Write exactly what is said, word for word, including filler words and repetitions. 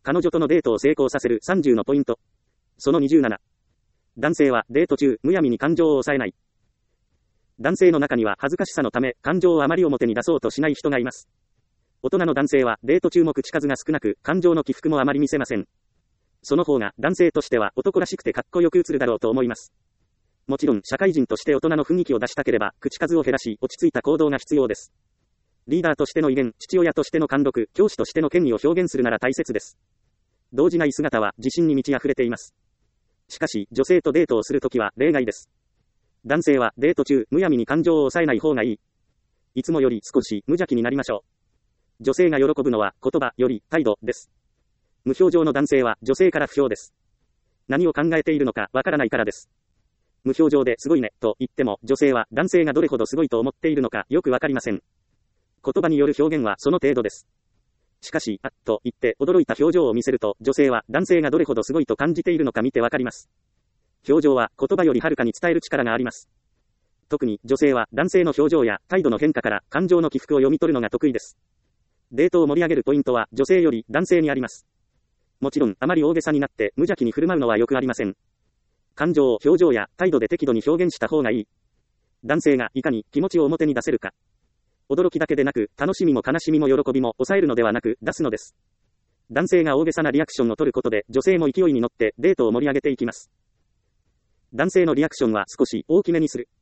彼女とのデートを成功させるさんじゅうのポイント。そのにじゅうなな。男性はデート中、むやみに感情を抑えない。男性の中には恥ずかしさのため、感情をあまり表に出そうとしない人がいます。大人の男性はデート中も口数が少なく、感情の起伏もあまり見せません。その方が男性としては男らしくてかっこよく映るだろうと思います。もちろん社会人として大人の雰囲気を出したければ、口数を減らし落ち着いた行動が必要です。リーダーとしての威厳、父親としての貫禄、教師としての権威を表現するなら大切です。動じない姿は自信に満ち溢れています。しかし、女性とデートをするときは例外です。男性はデート中、むやみに感情を抑えない方がいい。いつもより少し無邪気になりましょう。女性が喜ぶのは言葉より態度です。無表情の男性は女性から不評です。何を考えているのかわからないからです。無表情ですごいねと言っても女性は男性がどれほどすごいと思っているのかよくわかりません。言葉による表現はその程度です。しかし、あっと言って驚いた表情を見せると女性は男性がどれほどすごいと感じているのか見てわかります。表情は言葉よりはるかに伝える力があります。特に女性は男性の表情や態度の変化から感情の起伏を読み取るのが得意です。デートを盛り上げるポイントは女性より男性にあります。もちろんあまり大げさになって無邪気に振る舞うのはよくありません。感情を表情や態度で適度に表現した方がいい。男性がいかに気持ちを表に出せるか。驚きだけでなく楽しみも悲しみも喜びも抑えるのではなく出すのです。男性が大げさなリアクションを取ることで女性も勢いに乗ってデートを盛り上げていきます。男性のリアクションは少し大きめにする。